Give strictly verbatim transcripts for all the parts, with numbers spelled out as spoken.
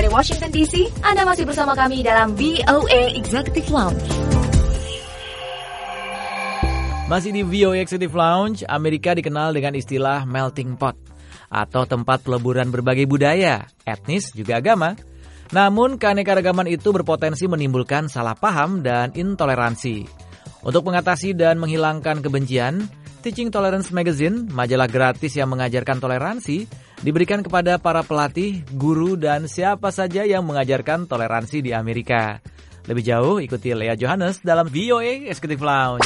Washington D C. Anda masih bersama kami dalam V O A Executive Lounge. Masih di V O A Executive Lounge, Amerika dikenal dengan istilah melting pot atau tempat peleburan berbagai budaya, etnis juga agama. Namun keanekaragaman itu berpotensi menimbulkan salah paham dan intoleransi. Untuk mengatasi dan menghilangkan kebencian, Teaching Tolerance Magazine, majalah gratis yang mengajarkan toleransi, diberikan kepada para pelatih, guru, dan siapa saja yang mengajarkan toleransi di Amerika. Lebih jauh, ikuti Leah Johannes dalam V O A Executive Lounge.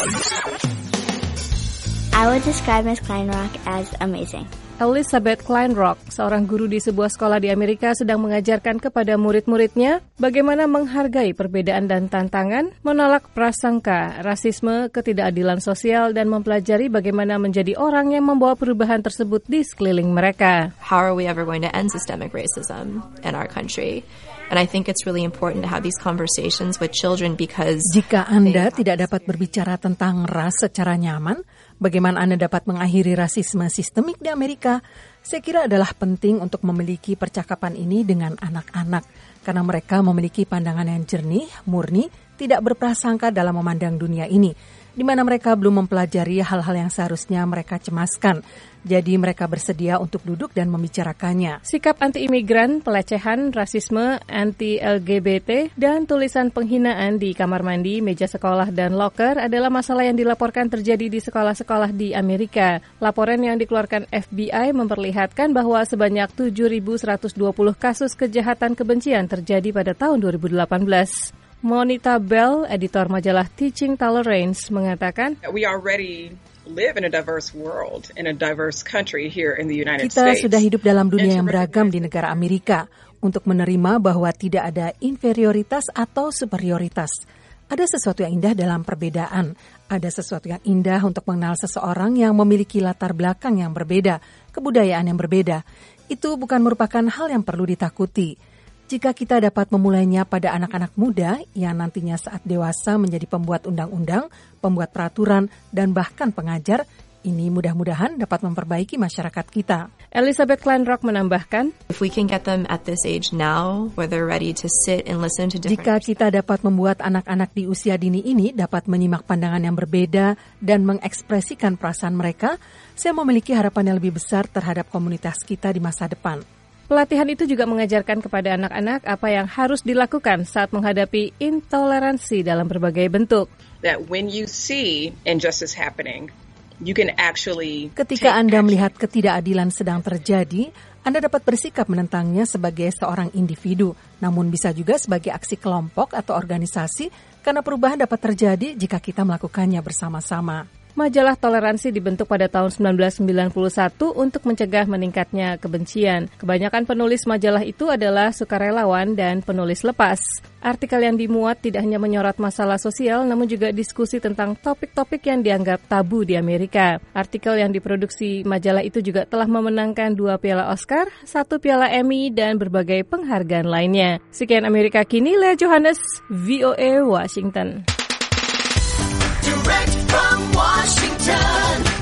I would describe Miss Kleinrock as amazing. Elizabeth Kleinrock, seorang guru di sebuah sekolah di Amerika, sedang mengajarkan kepada murid-muridnya bagaimana menghargai perbedaan dan tantangan, menolak prasangka, rasisme, ketidakadilan sosial, dan mempelajari bagaimana menjadi orang yang membawa perubahan tersebut di sekeliling mereka. How are we ever going to end systemic racism in our country? And I think it's really important to have these conversations with children because jika Anda tidak dapat berbicara tentang ras secara nyaman, bagaimana Anda dapat mengakhiri rasisme sistemik di Amerika? Saya kira adalah penting untuk memiliki percakapan ini dengan anak-anak karena mereka memiliki pandangan yang jernih, murni, tidak berprasangka dalam memandang dunia ini, di mana mereka belum mempelajari hal-hal yang seharusnya mereka cemaskan. Jadi mereka bersedia untuk duduk dan membicarakannya. Sikap anti-imigran, pelecehan, rasisme, anti-L G B T, dan tulisan penghinaan di kamar mandi, meja sekolah, dan loker adalah masalah yang dilaporkan terjadi di sekolah-sekolah di Amerika. Laporan yang dikeluarkan F B I memperlihatkan bahwa sebanyak tujuh ribu seratus dua puluh kasus kejahatan kebencian terjadi pada tahun dua ribu delapan belas. Monita Bell, editor majalah Teaching Tolerance, mengatakan, We already live in a diverse world, in a diverse country here in the United Kita States. sudah hidup dalam dunia yang beragam di negara Amerika untuk menerima bahwa tidak ada inferioritas atau superioritas. Ada sesuatu yang indah dalam perbedaan. Ada sesuatu yang indah untuk mengenal seseorang yang memiliki latar belakang yang berbeda, kebudayaan yang berbeda. Itu bukan merupakan hal yang perlu ditakuti. Jika kita dapat memulainya pada anak-anak muda yang nantinya saat dewasa menjadi pembuat undang-undang, pembuat peraturan, dan bahkan pengajar, ini mudah-mudahan dapat memperbaiki masyarakat kita. Elizabeth Kleinrock menambahkan, if we can get them at this age now, where they're ready to sit and listen to different Jika kita dapat membuat anak-anak di usia dini ini dapat menyimak pandangan yang berbeda dan mengekspresikan perasaan mereka, saya memiliki harapan yang lebih besar terhadap komunitas kita di masa depan. Pelatihan itu juga mengajarkan kepada anak-anak apa yang harus dilakukan saat menghadapi intoleransi dalam berbagai bentuk. That when you see injustice happening, you can actually Ketika Anda melihat ketidakadilan sedang terjadi, Anda dapat bersikap menentangnya sebagai seorang individu, namun bisa juga sebagai aksi kelompok atau organisasi, karena perubahan dapat terjadi jika kita melakukannya bersama-sama. Majalah Toleransi dibentuk pada tahun sembilan belas sembilan puluh satu untuk mencegah meningkatnya kebencian. Kebanyakan penulis majalah itu adalah sukarelawan dan penulis lepas. Artikel yang dimuat tidak hanya menyorot masalah sosial, namun juga diskusi tentang topik-topik yang dianggap tabu di Amerika. Artikel yang diproduksi majalah itu juga telah memenangkan dua piala Oscar, satu piala Emmy, dan berbagai penghargaan lainnya. Sekian Amerika Kini, Leah Johannes, V O A Washington. Direct from Washington.